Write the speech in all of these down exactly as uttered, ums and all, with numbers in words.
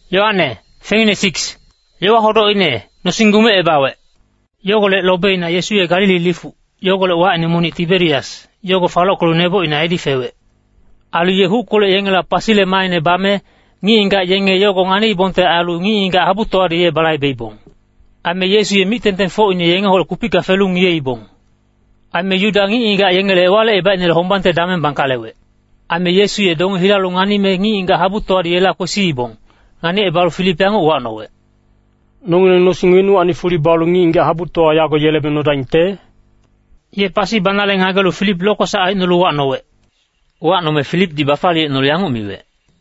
Yoane, fengine six. Yowa hodo ine, no singume ebawe. Yogo le lobe ina Yesu ye Galili lifu. Yogo le wa ine muni Tiberias. Yogo falo kolo nebo ina edi fewe. Alu yehu kole yengela pasile maine bame, ngi inga yenge yogo ngani ibonte alu ngi inga habuto adi ye balai beibong. Ame Yesu ye mitenten fo ine yenge hol kupika felu ngi ye ibong. Ame yuda ngi inga yengele wale eba ine hombante damen bankalewe. Ame Yesu ye dong hilalu ngani me ngi inga habuto adi ye la kosi ibong. Ngani ebalu Filipe ango wanowe. Nongile no singwenu ani fuli balu ngi inga habuto ayago yelebe no dainte. Ye pasi banale ngagalu Filip loko sa ay nulu wanowe. Wanome Filip di bafali nulu yangu miwe.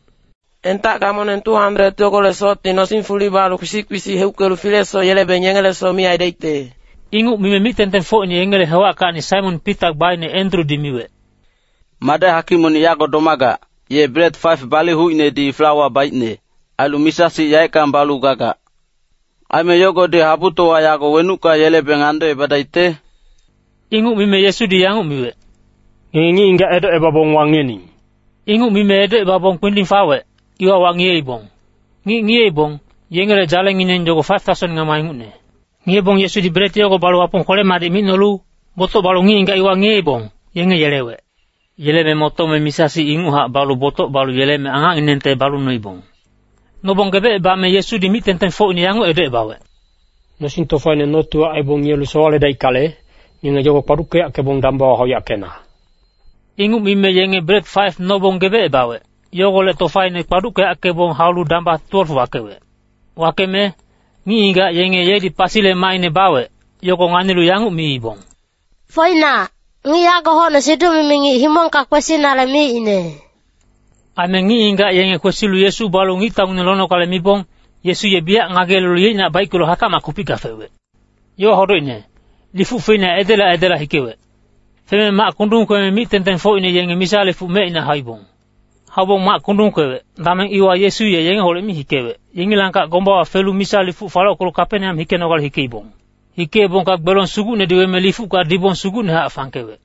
Enta kamonen two hundred togole soti no sin fuli balu kusikwisi heukelu fileso yelebe nyengele so mi ay deite. Ingu miwe mitenten fo ini yengele hewa ka ni Simon Peter by ni Andrew di miwe. Mada hakimoni yago domaga. Ye bread five bali hu ine di flour baitne. Alu misasi yaika mbalu gaga. Ame yogo de habuto wa yago wenuka yelebe ngando badaite. Ingu mime Yesu di yangu miwe. Ngi inga edo ebabong wangeni. Ingu mime edo ebabong kwinding fawe. Iwa wangi ebong. Ngi ngi ebong. Yengere jale nginen jogo five thousand ngama ingune. Ngi ebong Yesu di bereti yogo balu wapong kole madi minolu. Boto balu ngi inga iwa ngi ebong. Yenge yelewe. Yeleme moto me misasi ingu ha balu boto balu yeleme anga inente balu no ibong. Nobong gebe eba me Yesu di mitenten fo ini yangu edo ebawe. No sinto fane no tua ebong yelu soale dai kale. Inga jogo paruke ake bong damba wa hoya kena. Ingu mime yenge bread five nobong gebe ebawe. Yogo le tofaine paruke ake bong haulu damba twelve wakewe. Wakeme, ngi inga yenge yedi pasile maine bawe. Yogo nganilu yangu mi ibong. Foina, ngi yago hono sidu mimingi himong kakwesi nale mi ine. Ame ngi inga yenge kwesilu Yesu balu ngi tangu nilono kale mi bong. Yesu ye biya ngagelu ye na baikulo hata makupika fewe. Yo hodo ine. Lifu fina edela edela hikewe. Feme ma kundung kwe mi tenten fo ine yenge misale fu me ina haibong. Habong ma kundung kwe, dameng iwa Yesu ye yenge hole mi hikewe. Yenge langka gomba wa felu misale fu falo kolo kapene am hike nogal hikeibong. Hikeibong kak belon sugu ne diwe me lifu ka dibong sugu ne haa fankewe.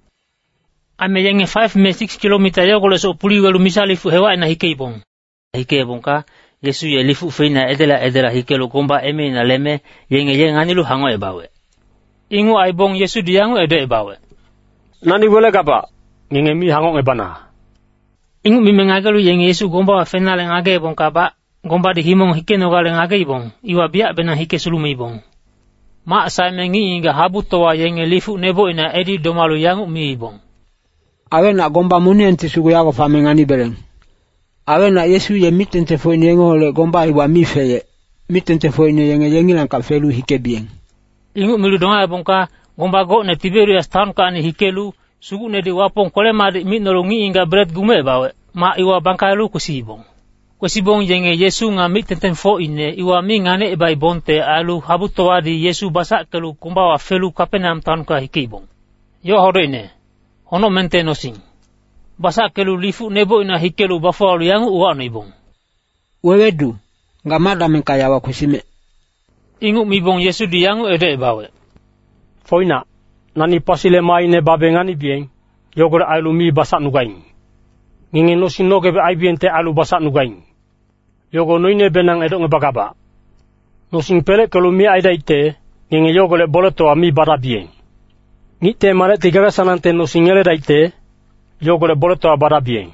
Ame yenge five me six kilometer yogo le so puli welu misale fu hewa ina hikeibong. Hikeibong ka, Yesu ye lifu fina edela edela hikelo gomba eme ina leme yenge yenge anilu hango ebawe. Ingu aibong Yesu di yangu edo ebawe. Nani wele gaba, nge mi hangong ebana. Ingu mi mengagalu yenge Yesu gomba wa fenale ngage ebong kaba, gomba di himong hike nogale ngage ibong, iwa biya bena hike sulume ibong. Ma asay mengi inga habuto wa yenge lifu nebo ina edi domalu yangu mi ibong. Awe na gomba muni ente sugu yago famengani beleng. Awe na Yesu ye mitente fo ine yenge ole gomba iwa mi feye, mitente fo ine yenge yenge lanka felu hike bieng. Ingu milu donga ebongka gomba go ne Tiberias town ka ni hikelu sugu ne di wapong kole ma di mitnolongi inga bread gume bawe ma iwa bangkalu kusibong. Kusibong yenge Yesu nga mitenten fo ine iwa mi ngane ebai bonte alu habuto wa di Yesu basa kelu gomba wa felu kapenam town ka hikibong. Yo horo ine, hono mente no sing. Basa kelu lifu nebo ina hikelu bafalu yangu uwa no ibong. Wewedu, nga mada menkaya wa kusime. Ingu mibong Yesu di yangu edo ebawe. Foina, nani pasile maine babe ngani bieng, yogore ailu mi basak nugaing. Nginge no sinogebe aibiente ailu basak nugaing. Yogo noine benang edo ngebagaba. No sing pele kelu mi aidaite, nginge yogole boleto mi bara bieng. Ngite male tigara sanante no singele daite, yogole boleto bara bieng.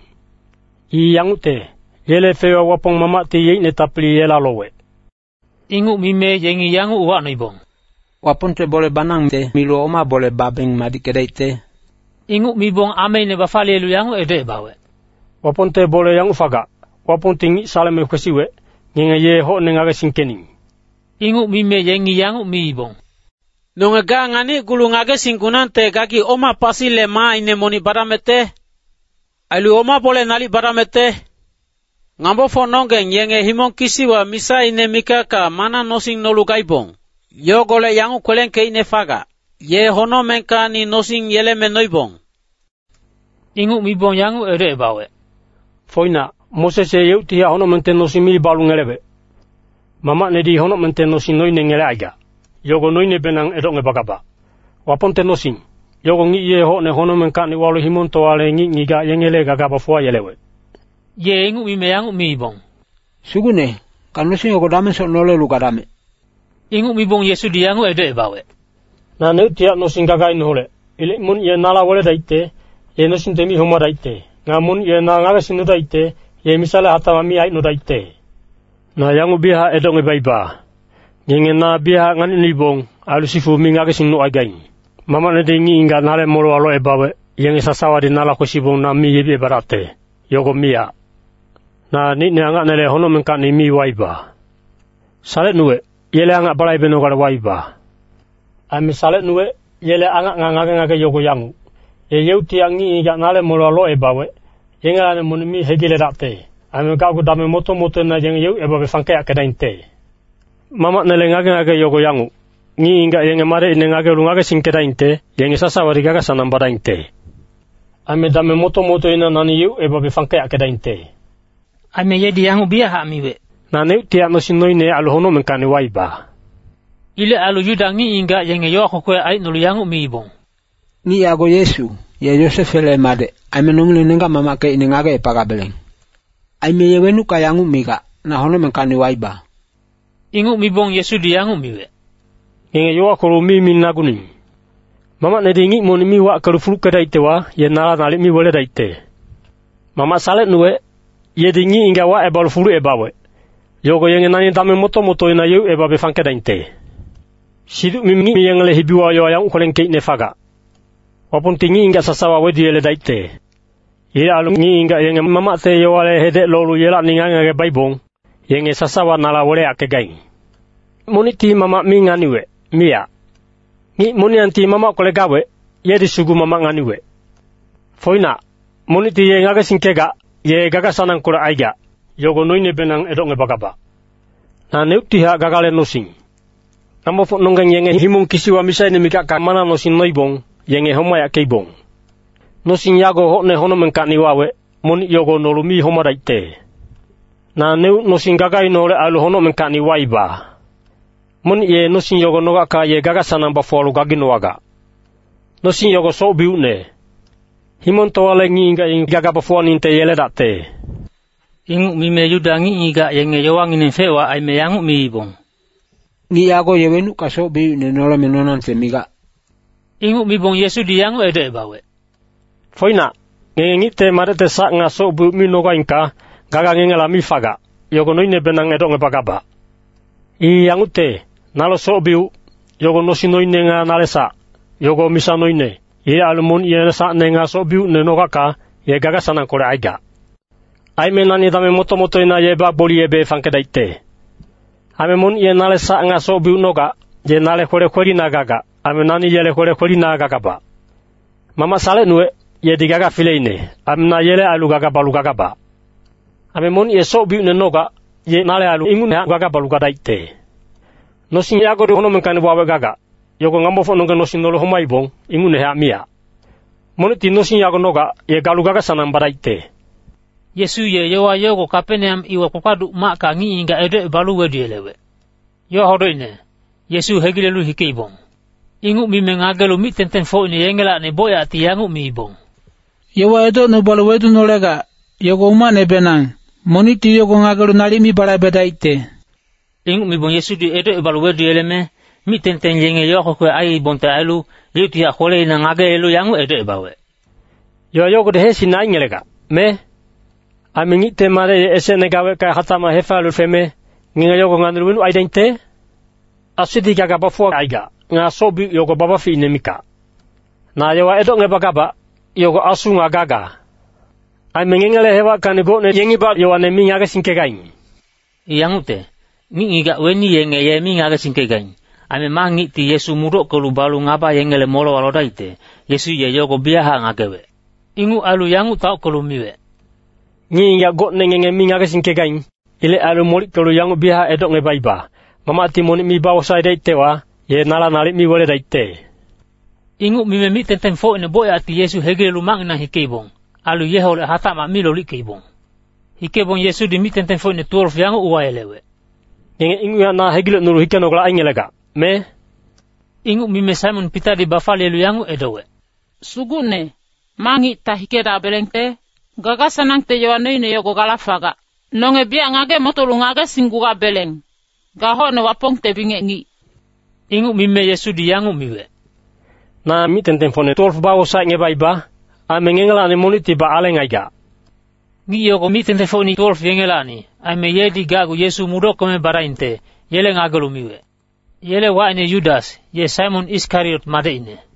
I yangu te, yele fewa wapong mama te yeine tapli yela lowe. Ingu mime yengi yangu uwa no ibong. Waponte bole banang te milo oma bole babeng madikedaite. Ingu mibong ame ne bafali elu yangu edo ebawe. Waponte bole yangu faga. Waponte ngi salame kwesiwe. Nginga ye ho nengage sinkening. Ingu mime yengi yangu mi ibong. Nungega ngani gulu ngage sinkunante gaki oma pasi le ma ine moni baramete. Alu oma bole nali baramete. Ngambo fonongen yenge himong kisiwa misa ine mikaka mana nosing nolu gaibong. Yo gole yangu kwelen ke ine faga. Ye hono menka ni nosing yele menoibong. Ingu mibong yangu edo ebawe. Foina, Moses ye yeuti ya hono mente nosing mi balu ngelebe. Mama ne di hono mente nosing noine ngele aiga. Yogo noine benang edo ngebagaba. Waponte nosing. Yogo ngi ye ho ne hono menka ni walu himonto wale ngi ngiga yengele gagaba fua yelewe. Ye ingu mime yangu mi ibong. Sugune, Kanusi yogo dame so nole luka dame. Ingu mibong Yesu diangu edo ebawe. Na neu tia nosin gagai nole. Ile mun ye nala wale daite, ye nosin temi homa daite. Nga mun ye na ngaga sinu daite, ye misale hata mami ai no daite. Na yangu biha edo ngebaiba. Nyenge na biha ngani nibong, alu sifu mi ngaga sinu again. Mama ne dengi inga nale molo alo ebawe, yenge sasawa di nala kusibong na mi yebi ebarate. Yogo mia. Na ni ne anga nele hono menka ni mi waiba. Salet nuwe, yele anga balai beno kada waiba. Ami salet nuwe, yele anga nganga nganga yogo yangu. Ye yeuti angi inga nale molo alo ebawe, yenge ane muni mi hegile date. Ami kagu dame moto moto na yenge yeu ebawe fankea kedainte. Mama nele nganga nganga yogo yangu. Ngi inga yenge mare ine ngage lungaga sinkedainte, yenge sasa warigaga sanambadainte. Ame dame moto moto ina nani yu eba be fanke akedainte. Ame ye diangu biya ha amiwe. Na neu tia no sinoine alu hono menkani waiba. Ile alu yudangi inga yenge yo akokwe ai nulu yangu miibong. Ni yago Yesu, ye Joseph ele made, ame numule nenga mamake ine ngage epagabeleng. Ame ye wenuka yangu miga, na hono menkani waiba. Ingu mibong Yesu diangu miwe. Yenge yo akoro mi minaguni. Mama ne dingi moni mi wa karufulu kedaite wa ye nala nali mi wole daite. Mama salet nuwe ye dingi inga wa ebalu fulu ebawe. Yogo yenge nani dame moto moto ina yu ebabe fanke dainte. Sidu mimi mi yenge le hibiwa yo yang ukoleng kei nefaga. Wapun tingi inga sasawa wedi ele daite. Ye alu ngi inga yenge mama te yo wale hede lolu yela ninga ngage baibong. Yenge sasawa nala wole ake gain. Moni ti mama mi nganiwe, mia. Ni moni anti mama kolegawe, ye di sugu mama nganiwe. Foina, moni ti ye ngaga sinkega, ye gaga sanang kura aiga, yogo noine benang edong e bagaba. Na neuktiha gagale nosing. Namo fo nonggang yenge himung kisiwa misai ne mikaka mana nosin noibong, yenge homaya keibong. Nosin yago ho ne hono menkani wawe, moni yogo nolumi homadaite. Na neu nosin gagai nole alu hono menkani waiba. Mun ye nosin yogo noga ka ye gaga sanang bafolu gagino waga. Nosin yogo so biune. Himon to wale ngi inga ing gaga bafuan inte yele date. Ingu mime yudangi inga yenge yowangi nefewa ay me yangu miibong. Ni yago ye wenuka so biune nola menonante miga. Ingu mibong Yesu di yangu edo ebawe. Foina, nge ngite marete sa nga so bu mi noga inka gaga nge la mi faga. Yogo noine benang edo nge bagaba. I yangu te. Nalo so biu, yogo nosi noine nga nalesa, yogo misa noine, ye alumon ye nasa ne nga so biu ne nogaka, ye gaga sanang kore aiga. Aime nani dame moto moto ina ye ba boli ebe fanke daite. Ame mon ye nalesa nga so biu noga, ye nale kore kore na gaga, ame nani yele kore kore na gaga ba. Mama sale nue, ye di gaga fileine, ame na yele alu gaga balu gaga ba. Ame mon ye so biu ne noga, ye nale alu ingun gaga balu gaga daite. Nosin yago de hono menkani wawe gaga. Yogo ngambo fo nonga nosin nolo homai bong, ingune hea mia. Moniti nosin yago noga, ye galu gaga sanang badaite. Yesu ye yowa yogo kapeneam iwa kokadu maka ngi inga edo e balu wedi elewe. Yo horo ine, Yesu hegilelu hike ibong. Ingu mi mengagelu mi tenten fo ine yengela ne boya ati yangu mi ibong. Yowa edo no balu wedu nolega, yogo umane benang, moniti yogo ngagelu nali mi balai bedaite. Ingu mi bon Yesu di edo e balu wedi eleme, mi tenten yenge yoko kwe ai bonta elu, liuti ya kole ina ngage elu yangu edo e bawe. Yo yogo de hesi na ingelega, me? Ami ngite mare ye ese negawe kai hatama hefa alu feme, nginga yogo ngandru winu aidainte? Asidi gaga bafua aiga, nga sobi yogo babafi inemika. Na yowa edo nge bagaba, yogo asu nga gaga. Ami ngingele hewa kanigo ne yengi ba yowa ne mi ngaga sinke gain. Yangu te. Ni iga weni yenge ye mi ngaga sinke gain. Ame mangi ti Yesu murok kolu balu ngaba yengele molo walo daite. Yesu ye yogo biaha ngagewe. Ingu alu yangu tau kolu miwe. Ni inga got nenge mi ngaga sinke gain. Ile alu molik kolu yangu biaha edok nge baiba. Mama ati moni mi bawa sai daite wa. Ye nala nali mi wale daite. Ingu mime mi tenten fo ine boya ati Yesu hegele lumang ina hikebong. Alu yehole hatama milo likebong. Hikebong Yesu di mi tenten fo ine twelve yangu uwa elewe. Nge ingu ya na hegile nuru hikeno kala aingelega. Me? Ingu mime Simon Peter di bafali elu yangu edowe. Sugune, mangi ta hikeda belengte, gaga sanang te yowa noine yogo galafaga. Nonge biya ngage motolu ngage singkuga beleng. Gaho ne wapong tebinge ngi. Ingu mime Yesu diyangu miwe. Na mi tenten fone twelve bawo sa nge baiba, a mengengela ne moniti ba ale ngaiga. Ngi yoko mi tenten fone twelve yengelani, a me yedi gagu Yesu mudo kome barainte, yele ngagelu miwe. Yele wa ine Judas, ye Simon Iscariot made ine.